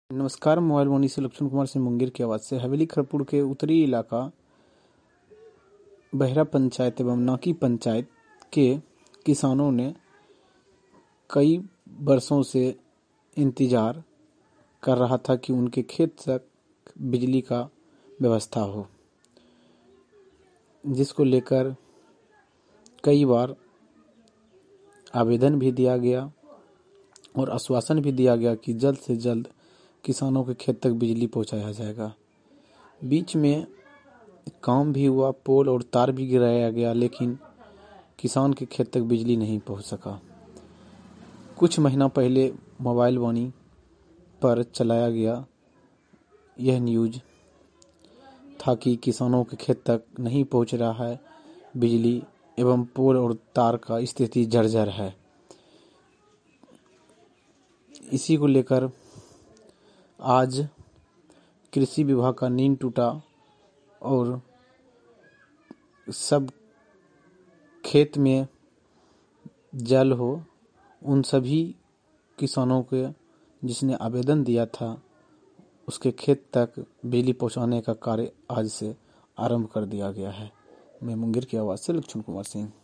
नमस्कार। मोबाइल मोनी से लक्ष्मण कुमार सिंह मुंगेर की आवाज़ से हवेली खरपुर के उत्तरी इलाका बहरा पंचायत एवं नाकी पंचायत के किसानों ने कई वर्षों से इंतजार कर रहा था कि उनके खेत तक बिजली का व्यवस्था हो, जिसको लेकर कई बार आवेदन भी दिया गया और आश्वासन भी दिया गया कि जल्द से जल्द किसानों के खेत तक बिजली पहुंचाया जाएगा। बीच में काम भी हुआ, पोल और तार भी गिराया गया, लेकिन किसान के खेत तक बिजली नहीं पहुंच सका। कुछ महीना पहले मोबाइल वाणी पर चलाया गया यह न्यूज़ था कि किसानों के खेत तक नहीं पहुंच रहा है बिजली एवं पोल और तार का स्थिति जर्जर है। इसी को लेकर आज कृषि विभाग का नींद टूटा और सब खेत में जल हो, उन सभी किसानों के जिसने आवेदन दिया था उसके खेत तक बिजली पहुंचाने का कार्य आज से आरंभ कर दिया गया है। मैं मुंगेर की आवाज़ से लक्ष्मण कुमार सिंह।